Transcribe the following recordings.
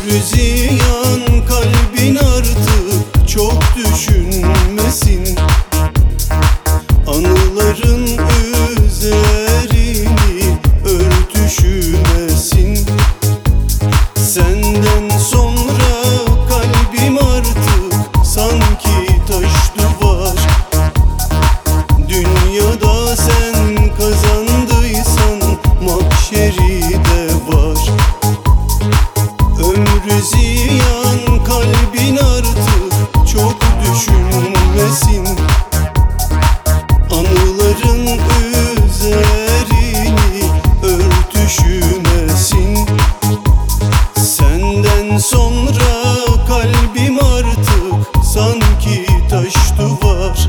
Ömrü ziyan, kalbin artık çok düşünmesin. Anıların üzerini örtüşmesin. Senden sonra kalbim artık sanki taş duvar. Dünyada sen kazandıysan mahşeri de var. Ömrü ziyan, kalbin artık çok düşünmesin. Anıların üzerini örtüşmesin. Senden sonra kalbim artık sanki taş duvar.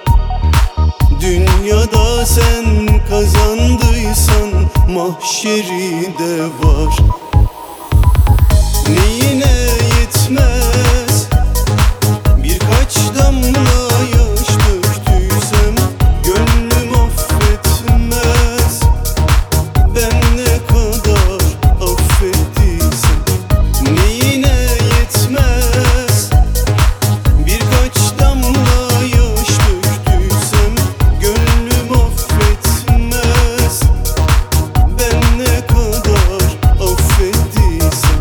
Dünyada sen kazandıysan mahşeri de var. Neyine yetmez birkaç damla yaş döktüysem, gönlüm affetmez. Ben ne kadar affettiysem. Neyine yetmez birkaç damla yaş döktüysem, gönlüm affetmez. Ben ne kadar affettiysem.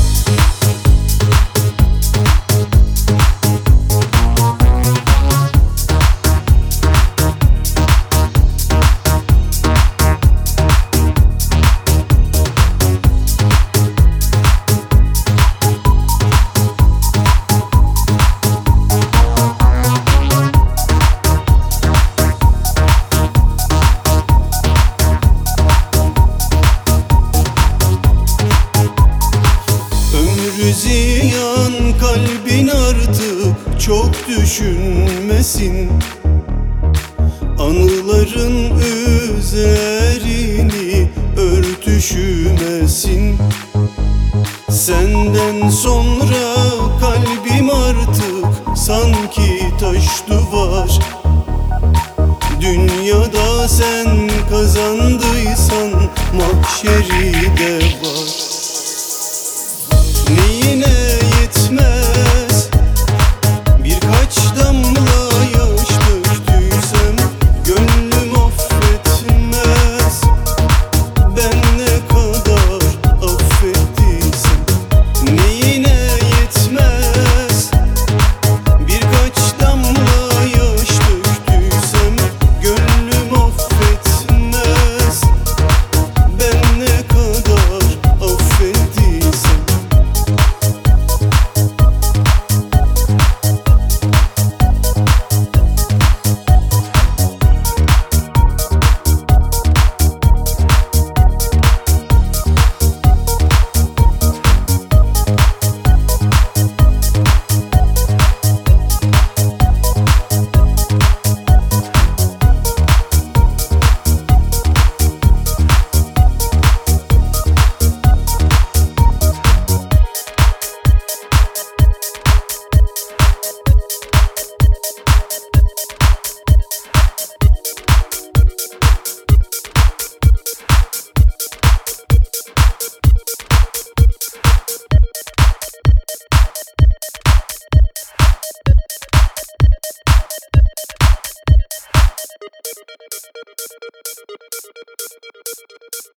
Ömrü ziyan, kalbin artık çok düşünmesin. Anıların üzerini örtüşmesin. Senden sonra kalbim artık sanki taş duvar. Dünyada sen kazandıysan mahşeri de var.